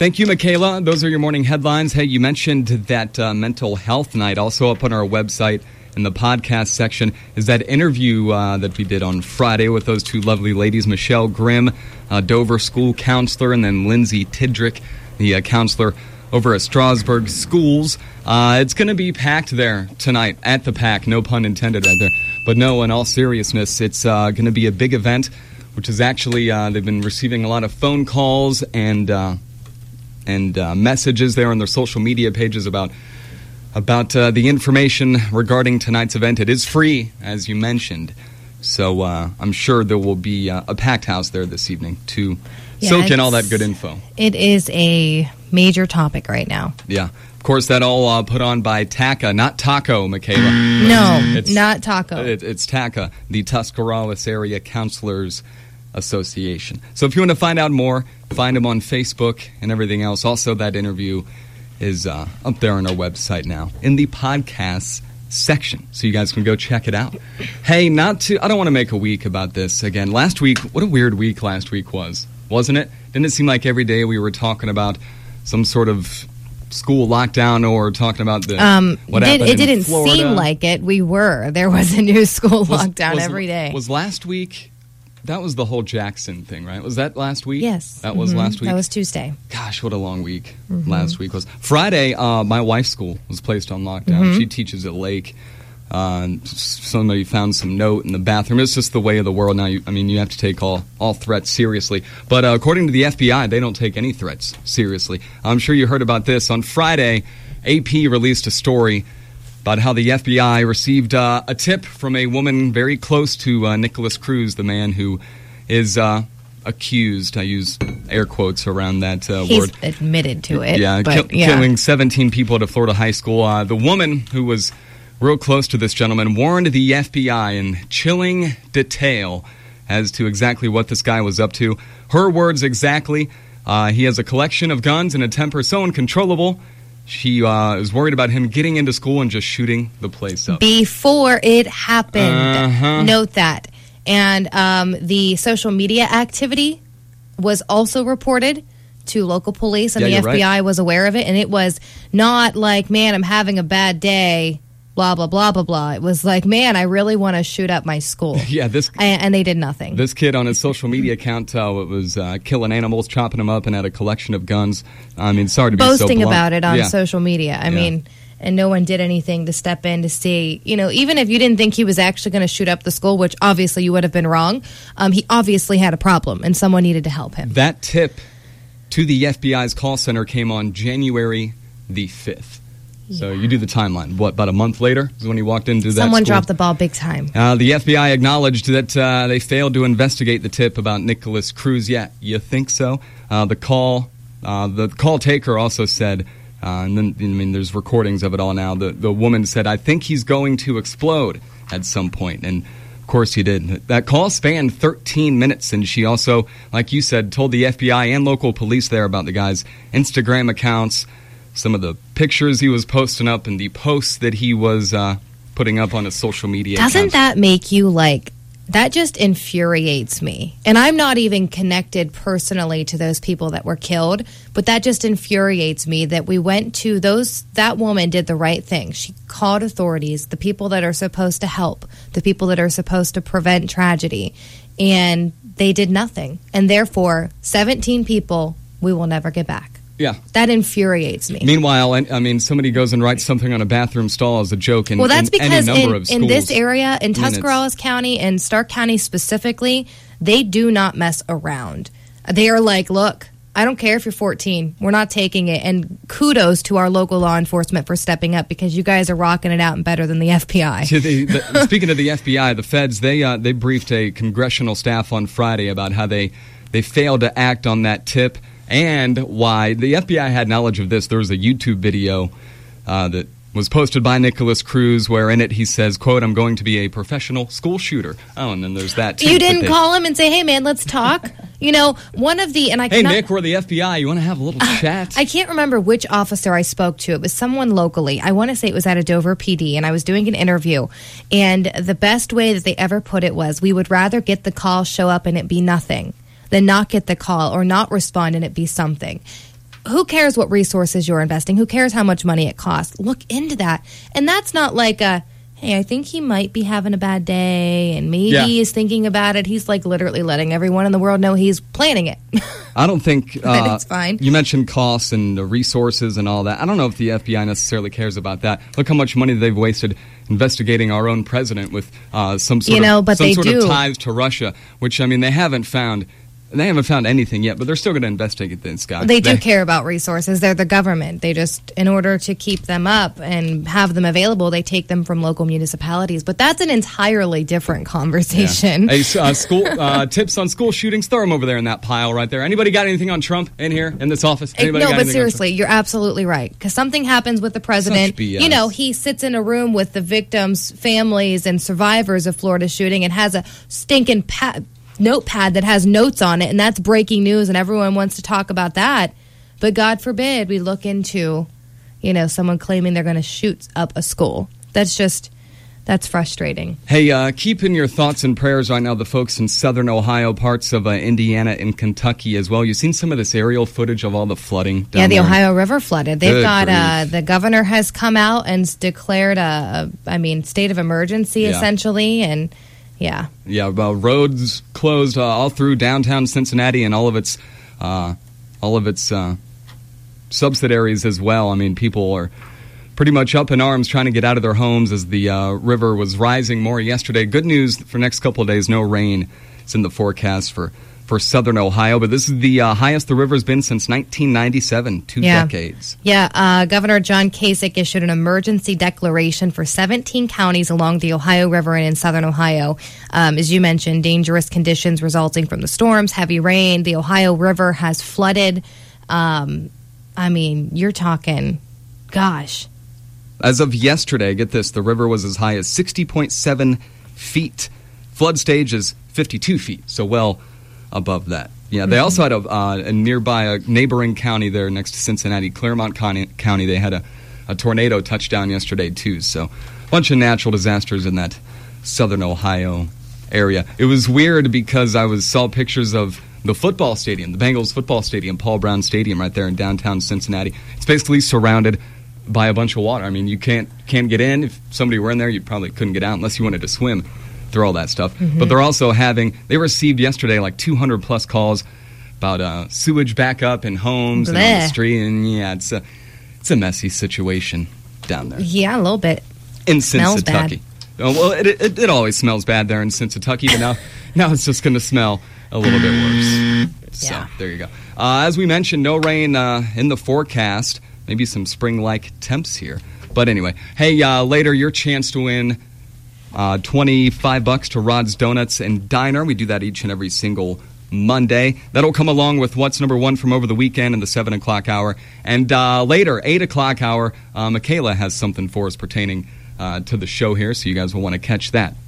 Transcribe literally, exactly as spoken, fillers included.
Thank you, Michaela. Those are your morning headlines. Hey, you mentioned that uh, mental health night. Also up on our website in the podcast section is that interview uh, that we did on Friday with those two lovely ladies, Michelle Grimm, uh, Dover school counselor, and then Lindsay Tidrick, the uh, counselor over at Strasburg Schools. Uh, it's going to be packed there tonight at the Pack. No pun intended right there. But no, in all seriousness, it's uh, going to be a big event, which is actually, uh, they've been receiving a lot of phone calls and uh, and uh, messages there on their social media pages about about uh, the information regarding tonight's event. It is free, as you mentioned. So uh, I'm sure there will be uh, a packed house there this evening to yeah, soak in all that good info. It is a major topic right now. Yeah. Of course, that all uh, put on by T A C A, not Taco, Michaela. No, it's, not Taco. It, it's T A C A, the Tuscarawas Area Counselors Association. So if you want to find out more, find them on Facebook and everything else. Also, that interview is uh, up there on our website now in the podcasts section, so you guys can go check it out. Hey, not to, I don't want to make a week about this again. Last week, what a weird week last week was, wasn't it? Didn't it seem like every day we were talking about some sort of school lockdown or talking about the um, what did, happened it in didn't Florida? Seem like it. We were. There was a new school was, lockdown was, every day. Was last week, that was the whole Jackson thing, right? Was that last week? Yes. That was mm-hmm. last week? That was Tuesday. Gosh, what a long week mm-hmm. last week was. Friday, uh, my wife's school was placed on lockdown. Mm-hmm. She teaches at Lake. Uh, somebody found some note in the bathroom. It's just the way of the world now. You, I mean, you have to take all, all threats seriously. But uh, according to the F B I, they don't take any threats seriously. I'm sure you heard about this. On Friday, A P released a story about how the F B I received uh, a tip from a woman very close to uh, Nicholas Cruz, the man who is uh, accused. I use air quotes around that uh, He's word. He's admitted to it. Yeah, but, kill, yeah, killing seventeen people at a Florida high school. Uh, the woman who was real close to this gentleman warned the F B I in chilling detail as to exactly what this guy was up to. Her words exactly, uh, he has a collection of guns and a temper so uncontrollable, she uh, is worried about him getting into school and just shooting the place up. Before it happened. Uh-huh. Note that. And um, the social media activity was also reported to local police, and Yeah, the you're F B I right. was aware of it. And it was not like, man, I'm having a bad day, blah, blah, blah, blah, blah. It was like, man, I really want to shoot up my school. Yeah, this and, and they did nothing. This kid on his social media account uh, was uh, killing animals, chopping them up, and had a collection of guns. I mean, sorry to be so Boasting blunt. about it on Yeah. social media. I Yeah. mean, and no one did anything to step in to see, you know, even if you didn't think he was actually going to shoot up the school, which obviously you would have been wrong, um, he obviously had a problem and someone needed to help him. That tip to the F B I's call center came on January the fifth. So you do the timeline. What, about a month later is when he walked into that Someone school? dropped the ball big time. Uh, the F B I acknowledged that uh, they failed to investigate the tip about Nicholas Cruz. Yeah, you think so? Uh, the call, uh, the call taker also said, uh, and then I mean, there's recordings of it all now. The the woman said, "I think he's going to explode at some point," and of course he did. That call spanned thirteen minutes, and she also, like you said, told the F B I and local police there about the guy's Instagram accounts, some of the pictures he was posting up, and the posts that he was uh, putting up on his social media Doesn't accounts. that make you like, that just infuriates me. And I'm not even connected personally to those people that were killed, but that just infuriates me that we went to those, that woman did the right thing. She called authorities, the people that are supposed to help, the people that are supposed to prevent tragedy, and they did nothing. And therefore, seventeen people we will never get back. Yeah. That infuriates me. Meanwhile, I mean, somebody goes and writes something on a bathroom stall as a joke in, well, that's in any because number in, of schools. in this area, in I mean, Tuscarawas County and Stark County specifically, they do not mess around. They are like, look, I don't care if you're fourteen. We're not taking it. And kudos to our local law enforcement for stepping up, because you guys are rocking it out and better than the F B I. To the, the, speaking of the F B I, the feds, they uh, they briefed a congressional staff on Friday about how they, they failed to act on that tip and why. The F B I had knowledge of this. There was a YouTube video uh, that was posted by Nicholas Cruz where in it he says, quote, "I'm going to be a professional school shooter." Oh, and then there's that. You didn't call him and say, hey, man, let's talk? You know, one of the... and I Hey, cannot, Nick, we're the F B I. You want to have a little chat? I can't remember which officer I spoke to. It was someone locally. I want to say it was at a Dover P D, and I was doing an interview. And the best way that they ever put it was, we would rather get the call, show up, and it be nothing, than not get the call or not respond and it be something. who cares what resources you're investing? Who cares how much money it costs? Look into that. And that's not like a, hey, I think he might be having a bad day and maybe Yeah. he's thinking about it. He's like literally letting everyone in the world know he's planning it. I don't think But uh, it's fine. You mentioned costs and the resources and all that. I don't know if the F B I necessarily cares about that. Look how much money they've wasted investigating our own president with uh, some sort You know, of but some they sort do. of ties to Russia, which I mean they haven't found. They haven't found anything yet, but they're still going to investigate this guy. They do care about resources. They're the government. They just, in order to keep them up and have them available, they take them from local municipalities. But that's an entirely different conversation. Hey, uh, school uh, tips on school shootings. Throw them over there in that pile right there. Anybody got anything on Trump in here in this office? Anybody no, got but anything on seriously, you're absolutely right. Because something happens with the president. Such B S. You know, he sits in a room with the victims' families and survivors of Florida shooting and has a stinking pa- notepad that has notes on it, and that's breaking news, and everyone wants to talk about that. But God forbid we look into, you know, someone claiming they're going to shoot up a school. That's just, that's frustrating. Hey, uh, keep in your thoughts and prayers right now the folks in southern Ohio, parts of uh, Indiana and Kentucky as well. You've seen some of this aerial footage of all the flooding down Yeah, the there. Ohio River flooded. They've Good got, uh, grief. the governor has come out and s- declared a, a, I mean, state of emergency, Yeah. essentially, and yeah. Yeah, well, roads closed uh, all through downtown Cincinnati and all of its, uh, all of its uh, subsidiaries as well. I mean, people are pretty much up in arms trying to get out of their homes as the uh, river was rising more yesterday. Good news for next couple of days, no rain. It's in the forecast for, for southern Ohio, but this is the uh, highest the river's been since nineteen ninety-seven, two Yeah. decades. Yeah, uh, Governor John Kasich issued an emergency declaration for seventeen counties along the Ohio River and in southern Ohio. Um, as you mentioned, dangerous conditions resulting from the storms, heavy rain. The Ohio River has flooded. Um, I mean, you're talking, gosh. As of yesterday, get this, the river was as high as sixty point seven feet. Flood stage is fifty-two feet, so well above that. Yeah, they also had a, uh, a nearby, a neighboring county there next to Cincinnati, Claremont County, County they had a, a tornado touchdown yesterday, too. So a bunch of natural disasters in that southern Ohio area. It was weird because I was saw pictures of the football stadium, the Bengals football stadium, Paul Brown Stadium right there in downtown Cincinnati. It's basically surrounded by a bunch of water. I mean, you can't can't get in. If somebody were in there, you probably couldn't get out unless you wanted to swim through all that stuff. Mm-hmm. But they're also having, they received yesterday like two hundred plus calls about uh, sewage backup in homes and on the Bleh. street. And yeah, it's a, it's a messy situation down there. Yeah, a little bit. In Smells Cincinnati. Oh, well, it, it, it always smells bad there in Cincinnati, but now, now it's just going to smell a little bit worse. So, Yeah. there you go. Uh, as we mentioned, no rain uh, in the forecast. Maybe some spring-like temps here. But anyway, hey, uh, later, your chance to win uh, twenty-five bucks to Rod's Donuts and Diner. We do that each and every single Monday. That'll come along with what's number one from over the weekend in the seven o'clock hour. And uh, later, eight o'clock hour, uh, Michaela has something for us pertaining uh, to the show here, so you guys will want to catch that.